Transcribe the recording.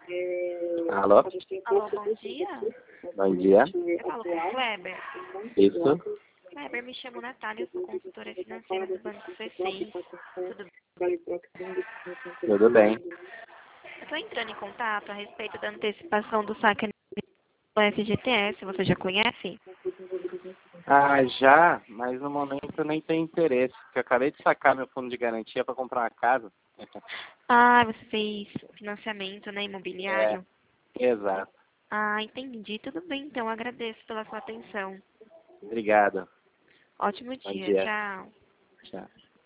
Alô? Alô, bom dia. Bom dia. Eu falo com o Kleber. Isso? Kleber, me chamo Natália, eu sou consultora financeira do Banco C6. Tudo bem? Tudo bem. Eu estou entrando em contato a respeito da antecipação do saque do FGTS. Você já conhece? Ah, já, mas no momento eu nem tenho interesse, porque eu acabei de sacar meu fundo de garantia para comprar uma casa. Ah, você fez financiamento, né, É, imobiliário? exato. Ah, entendi. Tudo bem, então. Agradeço pela sua atenção. Obrigado. Ótimo Bom dia. dia. Tchau. Tchau.